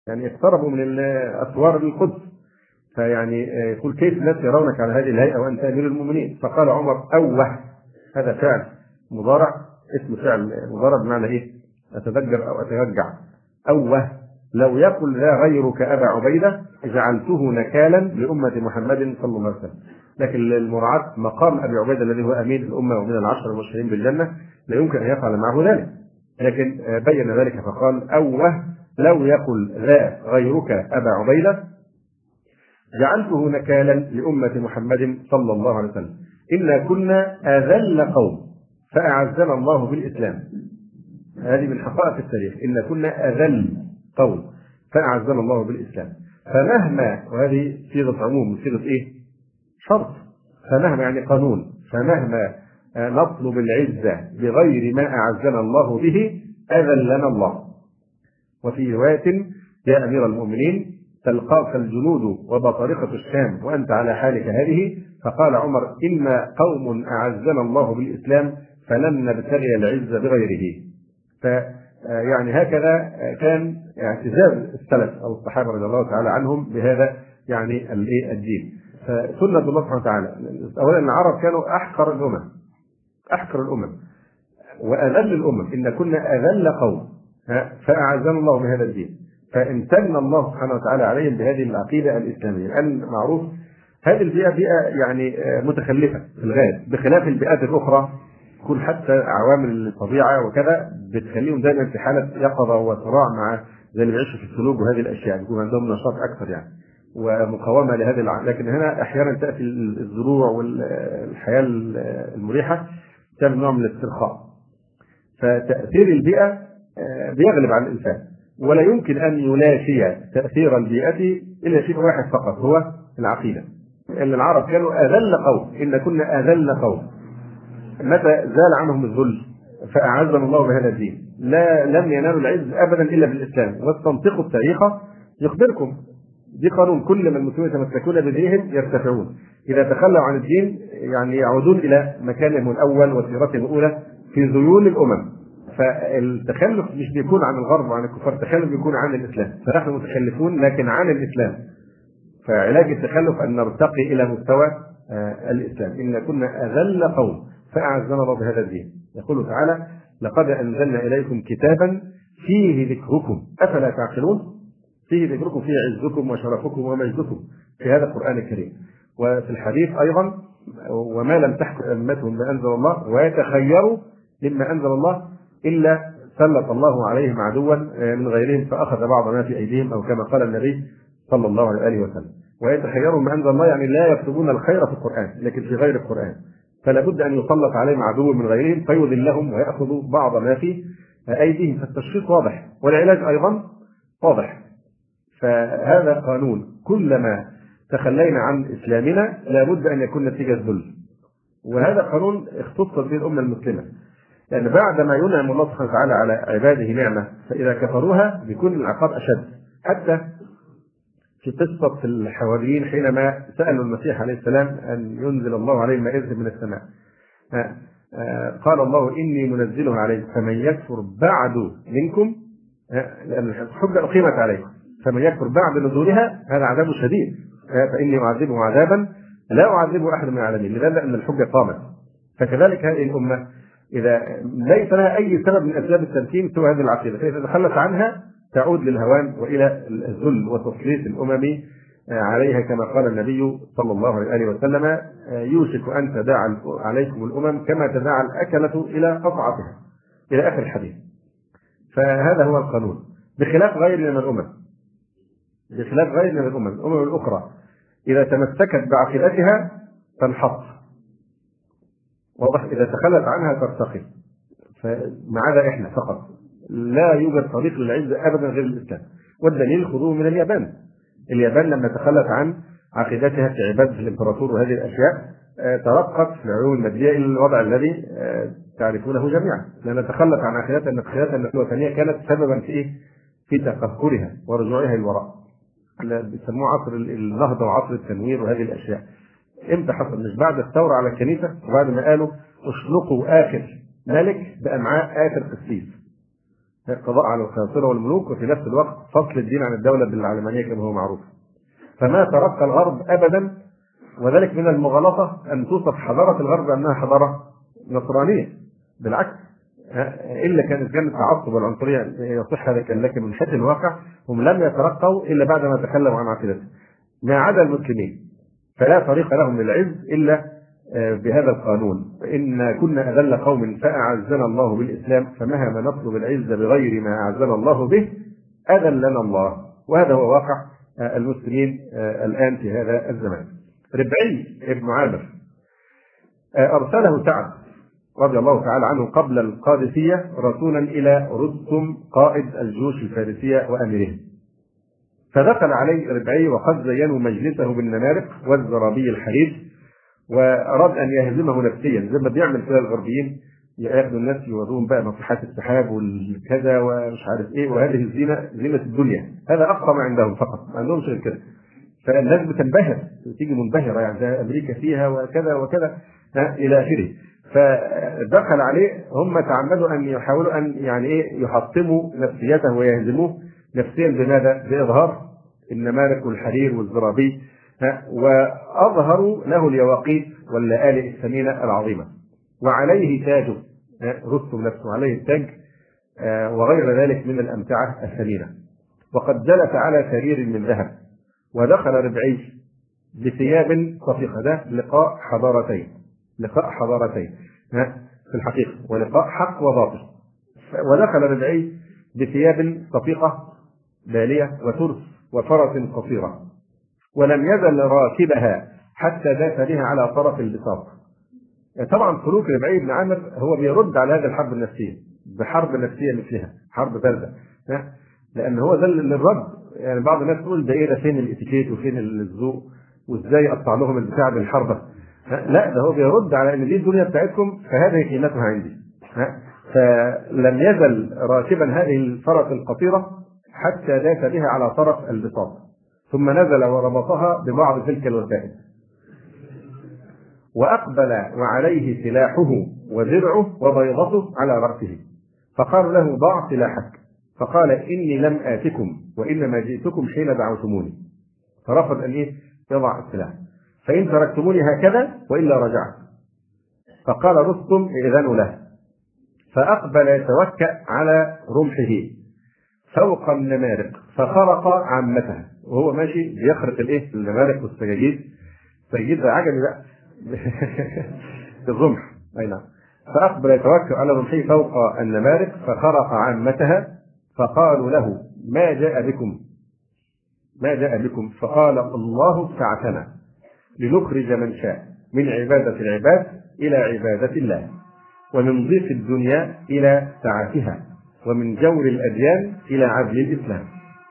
يعني اقتربوا من أسوار القدس. فيعني يقول كيف الناس يرونك على هذه الهيئة وأنت أمير المؤمنين؟ فقال عمر أوه، هذا فعل مضارع، اسم فعل مضارع بمعنى إيه؟ أتذكر أو أترجع. أوه لو يقل لا غيرك أبا عبيدة جعلته نكالا لأمة محمد صلى الله عليه وسلم. لكن للمراعاة مقام أبي عبيدة الذي هو أمين الأمة ومن العشر المبشرين بالجنة لا يمكن أن يفعل معه ذلك، لكن بين ذلك فقال أوه لو يقل لا غيرك أبا عبيدة جعلته نكالا لأمة محمد صلى الله عليه وسلم. إنا كنا أذل قوم فأعزنا الله بالإسلام. هذه من حقائق التاريخ، إن كنا أذل قوم فأعزنا الله بالإسلام. فمهما، وهذه صيغة عموم، صيغة إيه؟ شرط. فمهما يعني قانون، فمهما نطلب العزة بغير ما أعزنا الله به أذلنا الله. وفي رواية يا أمير المؤمنين تلقاك الجنود وبطارقة الشام وأنت على حالك هذه. فقال عمر إنا قوم أعزنا الله بالإسلام فلن نبتغي العزة بغيره. فيعني هكذا كان اعتزاز السلف أو الصحابة رضي الله تعالى عنهم بهذا يعني الدين. فسنة الله سبحانه وتعالى أولا العرب كانوا أحقر الأمم وأذل الأمم. إن كنا أذل قوم فأعزنا الله بهذا الدين. فامتن الله سبحانه وتعالى عليهم بهذه العقيدة الإسلامية. لأن معروف هذه البيئة بيئة يعني متخلفة في الغالب، بخلاف البيئات الأخرى تكون حتى عوامل الطبيعة وكذا بتخليهم دائما في حالة يقظة وصراع مع زي اللي بيعيشوا في السلوك وهذه الأشياء، بيكون عندهم نشاط أكثر يعني ومقاومة لهذه لكن هنا أحيانا تأتي الزروع والحياة المريحة تعمل نوع من الاسترخاء. فتأثير البيئة بيغلب على الإنسان، ولا يمكن أن ينافي تأثير البيئة إلا شيء واحد فقط هو العقيدة. إن العرب كانوا أذل قوم، إن كنا أذل قوم. متى زال عنهم الذل فأعزنا الله بهذا الدين. لم ينالوا العز أبدا إلا بالإسلام. واستنطقوا التاريخ يخبركم، دي قانون، كل من المسلمين يتمسكون بدينهم يرتفعون، إذا تخلوا عن الدين يعني يعودون إلى مكانهم الأول وسيرتهم الأولى في ذيول الأمم. فالتخلف مش بيكون عن الغرب وعن الكفار، التخلف بيكون عن الإسلام. فنحن متخلفون لكن عن الإسلام. فعلاج التخلف أن نرتقي إلى مستوى الإسلام. إن كنا أذل قوم فأعزنا الله بهذا الدين. يقول تعالى لقد أنزلنا إليكم كتابا فيه ذكركم أفلا تعقلون. فيه ذكركم، فيه عزكم وشرفكم ومجدكم في هذا القرآن الكريم. وفي الحديث أيضا وما لم تحكم أمتهم ما أنزل الله ويتخيروا مما أنزل الله إلا سلط الله عليهم عدوا من غيرهم فأخذ بعض ما في أيديهم، أو كما قال النبي صلى الله عليه وسلم. ويتخيروا ما أنزل الله يعني لا يكتبون الخير في القرآن لكن في غير القرآن. فلا بد أن يسلط عليهم عدو من غيرهم فيذلهم ويأخذوا بعض ما في أيديهم. فالتشخيص واضح والعلاج أيضا واضح. فهذا قانون، كلما تخلينا عن إسلامنا لا بد أن يكون نتيجة ذل. وهذا قانون اختصت به الأمة المسلمة، لأن بعد ما ينعم الله سبحانه وتعالى على عباده نعمة فإذا كفروها بيكون العقاب أشد. حتى في قصة الحواريين حينما سألوا المسيح عليه السلام أن ينزل الله عليهم مائدة من السماء، قال الله إني منزلها عليكم فمن يكفر بعد منكم، لأن الحجة أقيمت عليه، فمن يكفر بعد نزولها هذا عذاب شديد فإني أعذبه عذابا لا أعذبه أحد من العالمين. لذلك أن الحجة قامت. فكذلك هذه الأمة إذا ليس لها أي سبب من أسباب التمكين سوى هذه العقيدة، فإذا تخلت عنها تعود للهوان وإلى الذل وتسليط الأمم عليها، كما قال النبي صلى الله عليه وسلم يوشك أن تداعى عليكم الأمم كما تداعى الأكلة إلى قطعتها، إلى آخر الحديث. فهذا هو القانون، بخلاف غيرنا من الأمم. الأمم الأخرى إذا تمسكت بعقيدتها تنحط، واضح، إذا تخلت عنها ترتقي. فما عدا إحنا فقط لا يوجد طريق للعزة أبدا غير الإسلام. والدليل خذوه من اليابان لما تخلت عن عقيدتها في عبادة الإمبراطور وهذه الأشياء ترقت في العلوم المادية إلى الوضع الذي تعرفونه جميعا، لأن تخلت عن عقيدتها أن عقيدتها الوثنية كانت سببا في في تقهقرها ورجوعها للوراء. بيسموه عصر النهضة وعصر التنوير وهذه الأشياء. امتى حصل؟ مش بعد الثورة على الكنيسة وبعد ما قالوا اشنقوا آخر ملك بأمعاء آخر قسيس. القضاء على القياصرة والملوك، وفي نفس الوقت فصل الدين عن الدولة بالعلمانية كما هو معروف. فما ترقى الغرب أبدا، وذلك من المغالطة أن توصف حضارة الغرب أنها حضارة نصرانية، بالعكس، إلا كانت التعصب والعنصرية يصح هذا الكلام، لكن من حيث الواقع هم لم يترقوا إلا بعد ما تكلموا عن عقيدتهم، ما عدا المسلمين فلا طريق لهم للعز إلا بهذا القانون: إن كنا أذل قوم فأعزنا الله بالإسلام، فمهما نطلب العز بغير ما أعزنا الله به أذلنا الله. وهذا هو واقع المسلمين الآن في هذا الزمان. ربعي ابن عامر أرسله سعد رضي الله تعالى عنه قبل القادسية رسولا إلى رستم قائد الجيوش الفارسية وأميرهم، فدخل عليه ربعي وقد زينوا مجلسه بالنمارق والزرابي الحرير، وأراد أن يهزمه نفسيا زي ما بيعمل كده الغربيين، ياخذوا الناس يوروهم بقى ناطحات السحاب والكذا ومش عارف ايه، وهذه الزينه زينه الدنيا، هذا اقصى ما عندهم فقط، ما عندهمش غير كده. فالناس بتنبهر، تيجي منبهره يعني ده امريكا فيها وكذا وكذا الى اخره. فدخل عليه، هم تعمدوا ان يحاولوا ان يعني ايه يحطموا نفسيته ويهزموه نفسيا. بماذا؟ باظهار النمارق والحرير والزرابي، واظهروا له اليواقيت واللآلئ الثمينه العظيمه، وعليه تاجه، رستم نفسه عليه التاج وغير ذلك من الامتعه الثمينه، وقد جلس على سرير من ذهب. ودخل ربعي بثياب صفيقه، ده لقاء حضارتين، لقاء حضارتين في الحقيقه، ولقاء حق وباطل. ودخل ربعي بثياب صفيقه باليه وترس وفرس قصيره، ولم يزل راكبها حتى داس بها على طرف البساط. طبعا سلوك ربعي بن عامر هو بيرد على هذه الحرب النفسيه بحرب نفسيه مثلها، حرب بارده، لان هو ده للرد. يعني بعض الناس تقول ده ايه، ده فين الاتيكيت وفين الذوق وازاي اقطع لهم البتاع بالحربه. لا، ده هو بيرد على ان دي الدنيا بتاعتكم فهذه قيمتها عندي. فلم يزل راكبا هذه الفرس القصيره حتى داس بها على طرف البساط، ثم نزل وربطها ببعض تلك الوسائد، وأقبل وعليه سلاحه ودرعه وبيضته على رأسه، فقالوا له ضع سلاحك، فقال إني لم آتكم وإنما جئتكم حين دعوتموني، فرفض أن يضع السلاح، فإن تركتموني هكذا وإلا رجعت. فقال رستم إذن له، فأقبل يتوكأ على رمحه فوق النمارق فخرق عامتها، وهو ماشي بيخرق النمارق والسجاجيد، سجيد عجمي بقى الرمح، اي نعم. فاقبل يتوكل على رمحه فوق النمارق فخرق عامتها، فقالوا له ما جاء بكم؟ ما جاء بكم؟ فقال الله ابتعثنا لنخرج من شاء من عبادة العباد إلى عبادة الله، ومن ضيق الدنيا إلى سعتها، ومن جور الأديان إلى عدل الإسلام.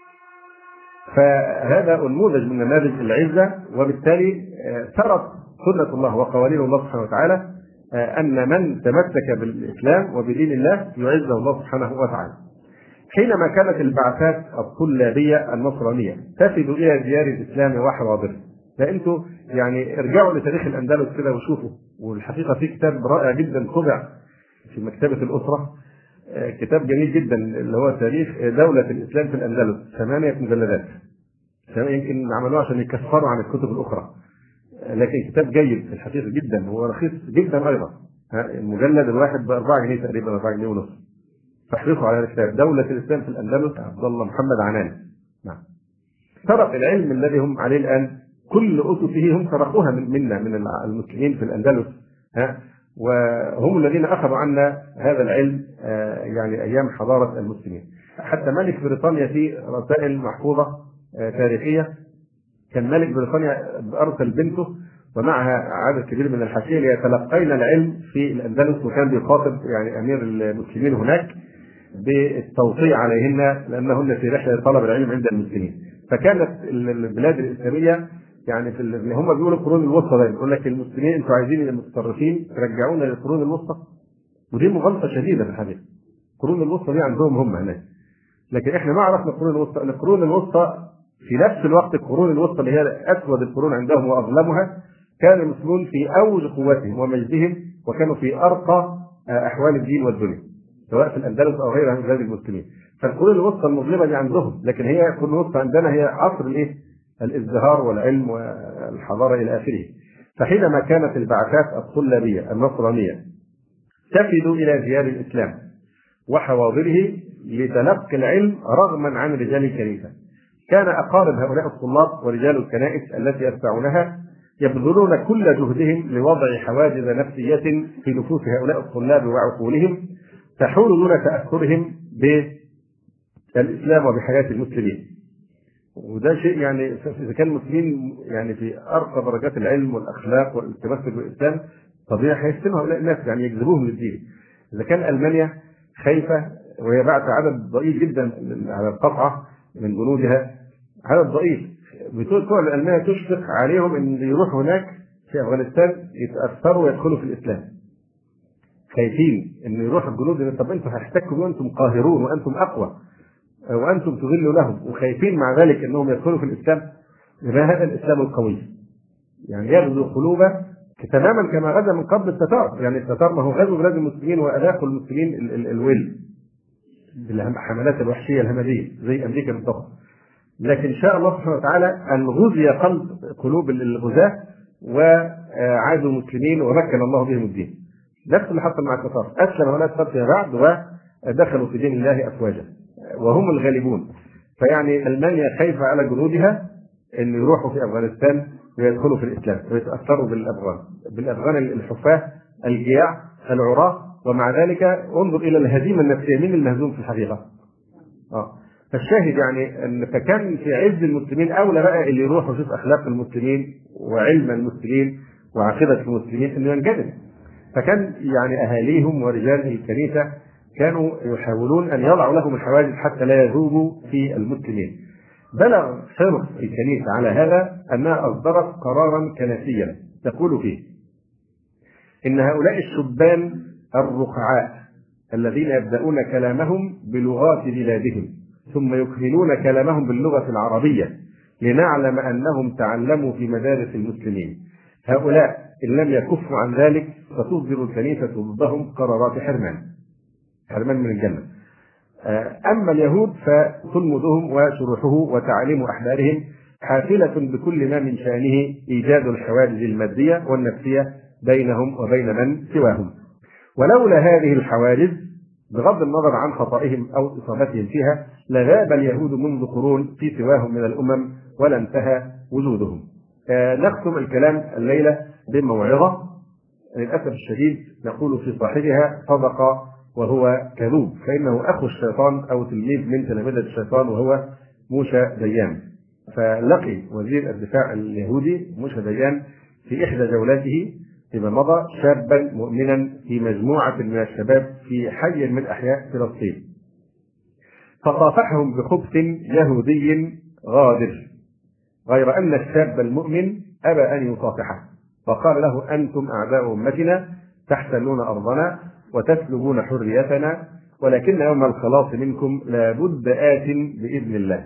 فهذا نموذج من نماذج العزة، وبالتالي ترك سنة الله وقوانين الله سبحانه وتعالى أن من تمسك بالإسلام وبدين الله يعزه الله سبحانه وتعالى. حينما كانت البعثات الطلابية النصرانية تفد إلى ديار الإسلام وحواضره، فأنتوا يعني ارجعوا لتاريخ الأندلس كده وشوفوا، والحقيقة في كتاب رائع جدا طبع في مكتبة الأسرة، كتاب جميل جدا اللي هو تاريخ دولة الإسلام في الأندلس، 8 مجلدات، يمكن عملوه عشان يكفروا عن الكتب الأخرى، لكن كتاب جيد في الحقيقة جدا، هو رخيص جدا أيضا، المجلد الواحد ب4 جنيه تقريبا، 4 جنيه ونص. فاحرصوا على الكتاب دولة الإسلام في الأندلس، عبد الله محمد عنان. نعم. ترك العلم الذي هم عليه الآن كل أسسه هم تركوها منا من المسلمين في الأندلس، وهم الذين أخذوا عنا هذا العلم يعني أيام حضارة المسلمين. حتى ملك بريطانيا في رسائل محفوظة تاريخية، كان ملك بريطانيا أرسل بنته ومعها عدد كبير من الحاشية ليتلقين العلم في الأندلس، وكان بيخاطب يعني أمير المسلمين هناك بالتوصية عليهن لأنهن في رحلة طلب العلم عند المسلمين. فكانت البلاد الإسلامية يعني في اللي هم بيقولوا القرون الوسطى، دايما يقول لك المسلمين انتوا عايزين المتطرفين ترجعونا للقرون الوسطى، ودي مغالطة شديدة في الحقيقة. القرون الوسطى دي عندهم هم هناك، لكن احنا ما عرفنا القرون الوسطى. القرون الوسطى في نفس الوقت القرون الوسطى اللي هي اسود القرون عندهم واظلمها، كان المسلمون في اوج قوتهم ومجدهم، وكانوا في ارقى احوال الدين والدنيا. سواء في الأندلس أو غيرها من بلاد المسلمين. فالقرون الوسطى المظلمة دي عندهم، لكن هي القرون الوسطى عندنا هي عصر الإيه؟ الازدهار والعلم والحضارة إلى آخره. فحينما كانت البعثات الطلابية النصرانية تفد إلى ديار الإسلام وحواضره لتلقي العلم رغما عن رجال الكنيسة، كان أقارب هؤلاء الطلاب ورجال الكنائس التي يتبعونها يبذلون كل جهدهم لوضع حواجز نفسية في نفوس هؤلاء الطلاب وعقولهم تحول دون تأثرهم بالإسلام وبحياة المسلمين. وده شيء يعني إذا كان المسلمين يعني في أرقى درجات العلم والأخلاق والتمسك بالإسلام طبيعي هيستلموا هؤلاء الناس، يعني يجذبوهم للدين. إذا كان ألمانيا خايفة وهي بعت عدد ضئيل جدا على القطعة من جنودها، عدد ضئيل، بتوع ألمانيا تشفق عليهم إن يروحوا هناك في أفغانستان يتأثروا ويدخلوا في الإسلام. خايفين إن يروح الجنود، طب أنتم هتحتكوا وأنتم قاهرون وأنتم أقوى وأنتم تذلوا لهم، وخايفين مع ذلك أنهم يدخلوا في الإسلام. يبقى هذا الإسلام القوي يعني يغزو قلوب تماما كما غزا من قبل التتار. يعني التتار ما هو غزوا بلاد المسلمين وأذاقوا المسلمين الول بالحملات الوحشية الهمجية زي أمريكا بالضبط. لكن شاء الله سبحانه وتعالى أن غزي قلوب الغزاة وعادوا مسلمين ومكن الله بهم الدين. نفس اللي حصل مع التتار، أسلم هؤلاء التتار فيما بعد ودخلوا في دين الله أفواجا وهم الغالبون. فيعني ألمانيا خايفة على جنودها أن يروحوا في أفغانستان ويدخلوا في الإسلام ويتأثروا بالأفغان الحفاة الجياع العراة، ومع ذلك انظر إلى الهزيمة النفسية. مين المهزوم في الحقيقة؟ فالشاهد يعني أن فكان في عز المسلمين أولى بقى اللي يروحوا يشوف أخلاق المسلمين وعلم المسلمين وعقيدة المسلمين أنه ينجذب. فكان يعني أهاليهم ورجال الكنيسة كانوا يحاولون أن يضعوا لهم الحواجز حتى لا يذوبوا في المسلمين. بلغ حرص الكنيسة على هذا أنها أصدرت قرارا كنسيا تقول فيه إن هؤلاء الشبان الرقعاء الذين يبدأون كلامهم بلغات بلادهم ثم يكملون كلامهم باللغة العربية لنعلم أنهم تعلموا في مدارس المسلمين، هؤلاء إن لم يكفوا عن ذلك فتصدر الكنيسة ضدهم قرارات حرمان من الجنة. أما اليهود فتلمذهم وشروحه وتعاليم أحبارهم حافلة بكل ما من شأنه إيجاد الحواجز المادية والنفسية بينهم وبين من سواهم. ولولا هذه الحواجز بغض النظر عن خطئهم أو إصابتهم فيها لغاب اليهود منذ قرون في سواهم من الأمم ولا انتهى وجودهم. نختم الكلام الليلة بموعظة للأسف الشديد نقول في صاحبها صدق وهو كذوب، فإنه أخو الشيطان أو تلميذ من تلامذة الشيطان وهو موشى ديان. فلقي وزير الدفاع اليهودي موشى ديان في إحدى جولاته فيما مضى شابا مؤمنا في مجموعة من الشباب في حي من أحياء فلسطين، فصافحهم بخبث يهودي غادر، غير أن الشاب المؤمن أبى أن يصافحه فقال له أنتم أعداء أمتنا تحتلون أرضنا وتسلبون حريتنا، ولكن يوم الخلاص منكم لابد آت بإذن الله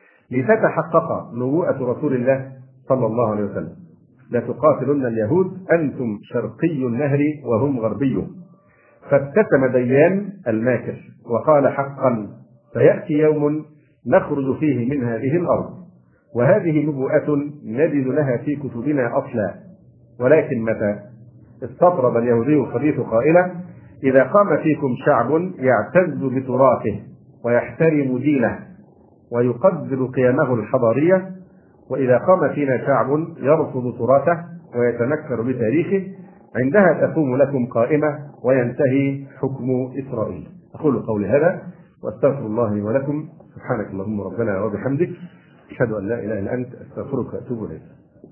لتتحقق نبوءة رسول الله صلى الله عليه وسلم، لتقاتلن اليهود أنتم شرقي النهر وهم غربيه. فابتسم ديان الماكر وقال حقا سيأتي يوم نخرج فيه من هذه الأرض وهذه نبوءة نجد لها في كتبنا أصلا، ولكن متى؟ استطرد اليهودي الخبيث قائلا إذا قام فيكم شعب يعتز بتراثه ويحترم دينه ويقدر قيمه الحضارية، وإذا قام فينا شعب يرفض تراثه ويتنكر بتاريخه، عندها تقوم لكم قائمة وينتهي حكم إسرائيل. أقول قولي هذا وأستغفر الله لي ولكم. سبحانك اللهم ربنا وبحمدك أشهد أن لا إله إلا أنت أستغفرك وأتوب إليك.